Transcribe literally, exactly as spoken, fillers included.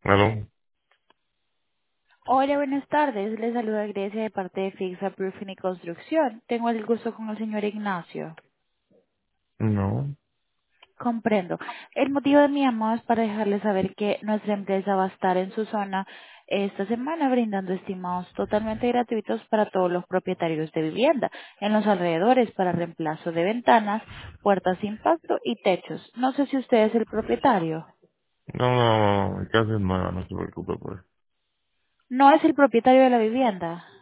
Claro, Hola, buenas tardes. Les saluda Grecia de parte de Fixa Proofing y Construcción. Tengo el gusto con el señor Ignacio. no, Comprendo. El motivo de mi llamado es para dejarles saber que nuestra empresa va a estar en su zona esta semana brindando estimados totalmente gratuitos para todos los propietarios de vivienda en los alrededores para reemplazo de ventanas, puertas de impacto y techos. No sé si usted es el propietario. no, no, no, mi casa es nueva, no se preocupe por eso. ¿No es el propietario de la vivienda?